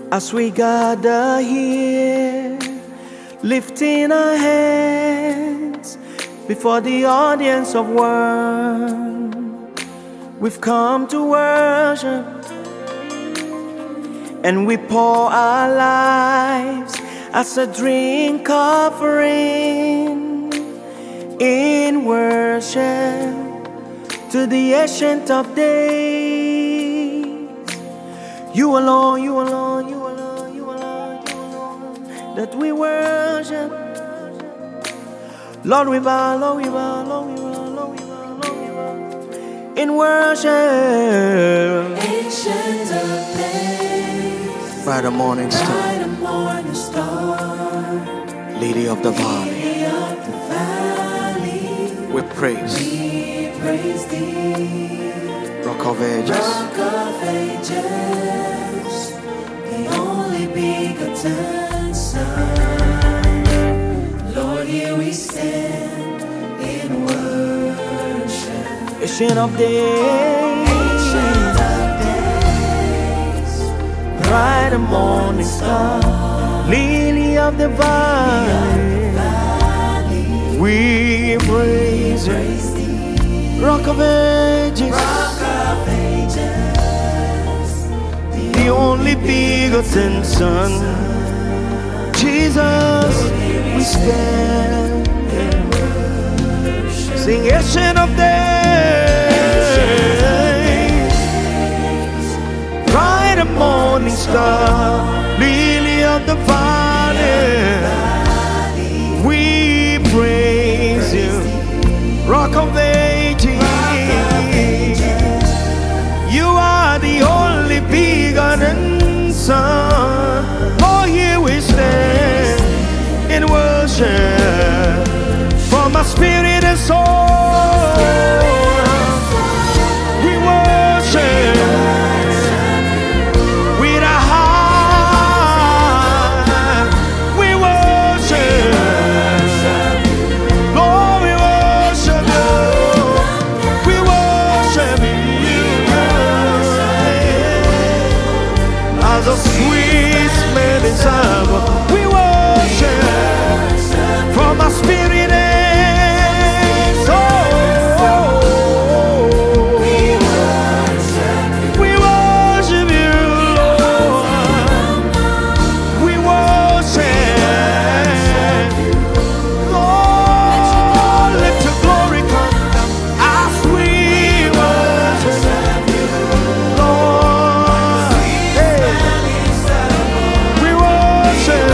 As we gather here, lifting our hands before the audience of one, we've come to worship, and we pour our lives as a drink offering in worship to the Ancient of Days. You alone, you alone, you alone, you alone, you alone, that we worship. Lord, we bow, Lord, we bow, Lord, we bow, Lord, we bow, Lord, we bow, in worship. Ancient of Days, Bright morning star, bright morning star, Lady of the Valley, Lily of the Valley, we praise thee. Rock of Ages, Rock of Ages, the only begotten Son. Lord, here we stand in worship. Ancient of Days, Ancient of Days, bright morning star, Lily of the Valley, we praise you. Rock of Ages, Rock of Ages, the only begotten Son. Jesus, we stand and worship. Sing Ancient of Days, bright morning star, Lily of the Valley, we praise you. Rock of Ages, you are the only begotten Son. Oh, here we stand in worship from our spirit and soul. We worship with our heart. We worship, Lord, we worship you. We worship you as a sweet smelling savour. We worship from our spirit and soul. We worship you, Lord. We worship, Lord. Let your glory come down as we worship you, Lord. Hey. We worship.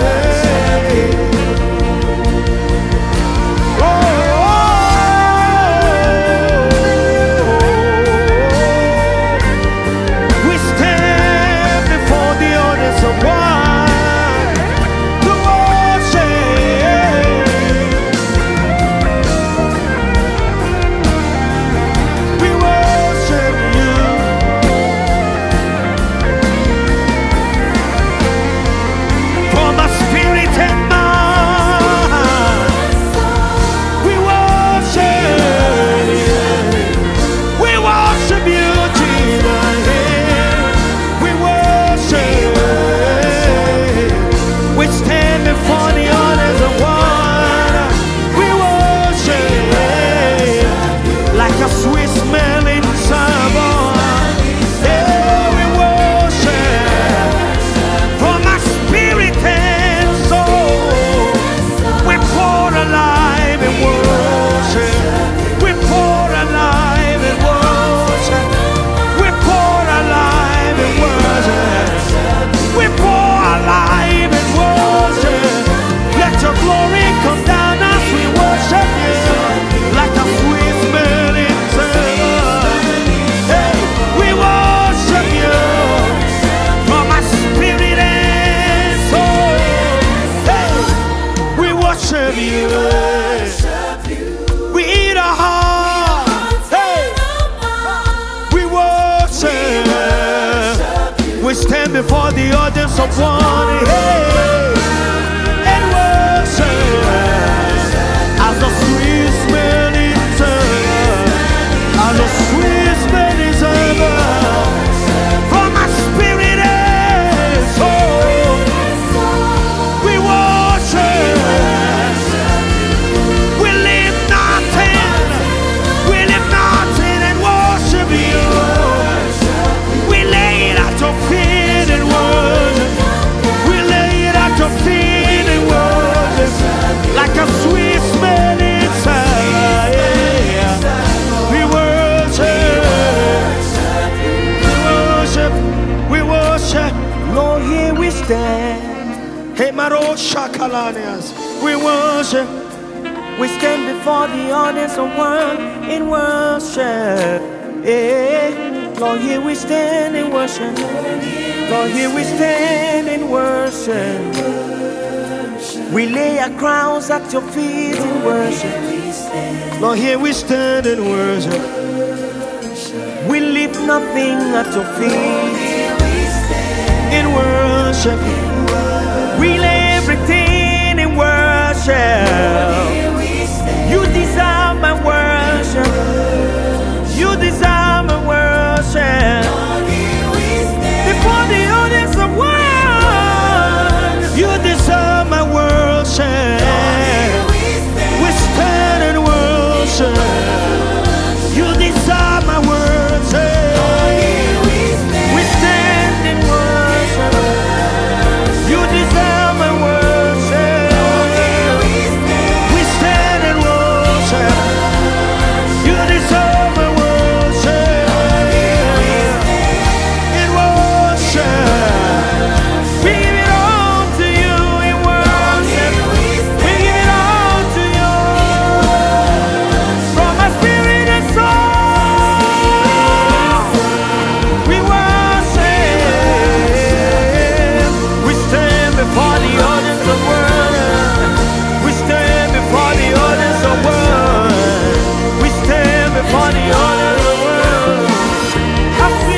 Oh, we stand before the audience of one to worship. We worship you. For my spirit and mind, we worship you. We worship you, Jesus. We worship. We stand before the honors of one. We worship like a sweet smelling savour. Yeah, we worship from my spirit and soul. We pour alive in worship. We pour alive in worship. We pour alive in worship. We pour alive in worship. Let your glory come down as we worship you like a sweet smelling savour. Hey, we worship you from my spirit and soul. Hey, we worship you. We eat our heart. Hey, we worship. We stand before the audience of one. Hey, and worship as a sweet smelling savour, as a sweet smelling savour from my spirit and soul. stand. Hey, Maro Shakalanias. We worship. We stand before the audience of one in worship. Hey, Lord, here we stand in worship. Lord, here we stand in worship. We lay our crowns at your feet in worship. Lord, here we stand in worship. We leave nothing at your feet in worship. We lay everything in worship. You deserve my worship. You deserve my worship. Before the audience of one, you deserve my worship. We stand and worship. You deserve my worship. We stand and worship. You deserve my worship. We stand and worship. You deserve my worship. In worship, we give it all to you. In worship, we give it all to you. From my spirit and soul, we worship. We stand before the audience of world. We stand before the audience of world. We stand before the audience of world. As we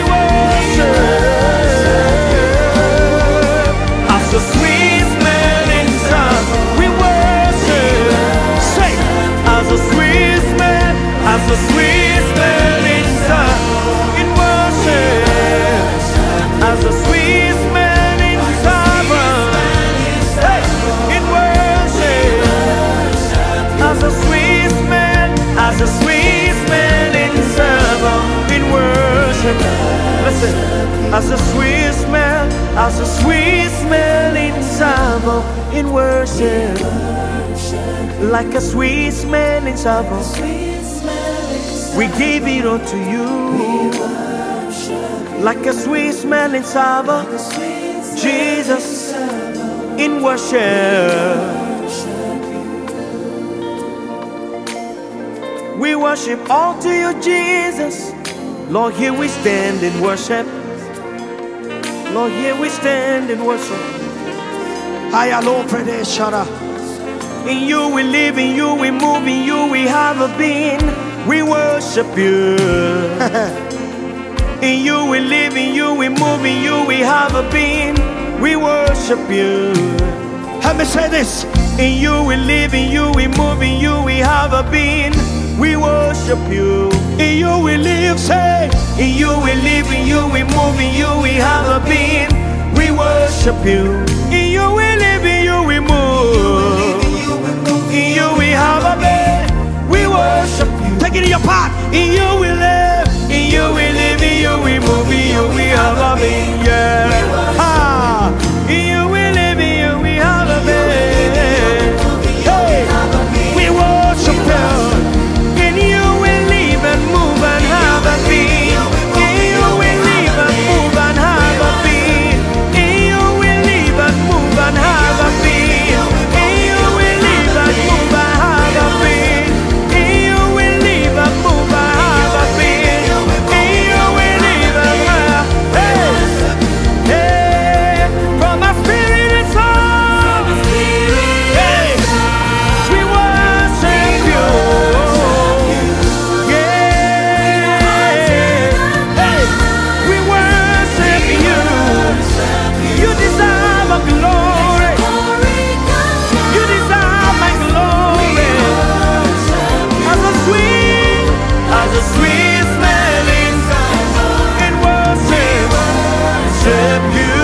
worship, as a sweet smelling sound, we worship. Say, as a sweet smell, as a sweet smelling sound, in worship, as a sweet smelling sound, hey, in worship, as a sweet smell, as a sweet smelling savour in worship. Listen, as a sweet smell, as a sweet smelling savour in worship, like a sweet smelling savour, we give it all to you. Like a sweet smelling savour, Jesus in worship. We worship all to you, Jesus. Lord, here we stand in worship. Lord, here we stand in worship. In you we live, in you we move, in you we have a being. We worship you. In you we live, in you we move, in you we have a being. We worship you. Let me say this. In you we live, in you we move, in you we have a being. We worship you. In you we live, say. In you we live, in you we move, in you we have a being. We worship you. In you we live, in you we move. In you we have a being. We worship you. Take it in your part. In you we live, in you we live, in you we move, in you we have a being. Yeah. Ah. In you we live, in you we have a being. Hey. We worship you. In you we live and move and have a being. In you we live and move and have a being. In you we live and move and have a being. In you we live and move and have a being. In you we live and move and have a being. In you we live and have. Hey, hey, from my spirit and soul. Hey, we worship you. You deserve my glory. You deserve my glory. As a sweet smelling in worship, worship you.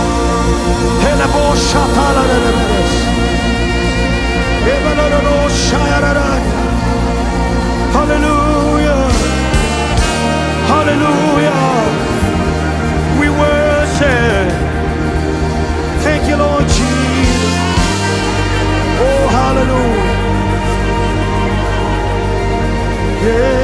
Hallelujah. Hallelujah. We worship. Thank you, Lord Jesus. Oh, hallelujah. Yeah.